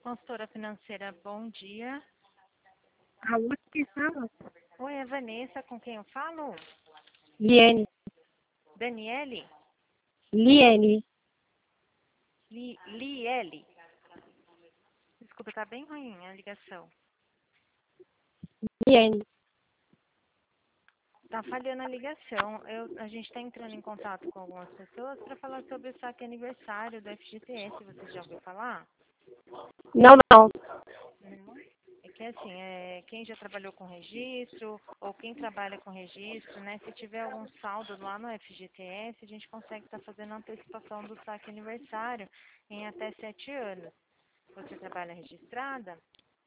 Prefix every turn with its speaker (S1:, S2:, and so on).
S1: Consultora financeira, bom dia.
S2: Alô, quem fala?
S1: Oi, é Vanessa, com quem eu falo?
S2: Liene.
S1: Daniele?
S2: Liene.
S1: Liele? Desculpa, tá bem ruim a ligação.
S2: Liene.
S1: Tá falhando a ligação. A gente está entrando em contato com algumas pessoas para falar sobre o saque aniversário do FGTS. Você já ouviu falar?
S2: Não, não.
S1: Não. É que assim, quem já trabalhou com registro ou quem trabalha com registro, né? Se tiver algum saldo lá no FGTS, a gente consegue estar fazendo a antecipação do saque aniversário em até 7 anos. Você trabalha registrada?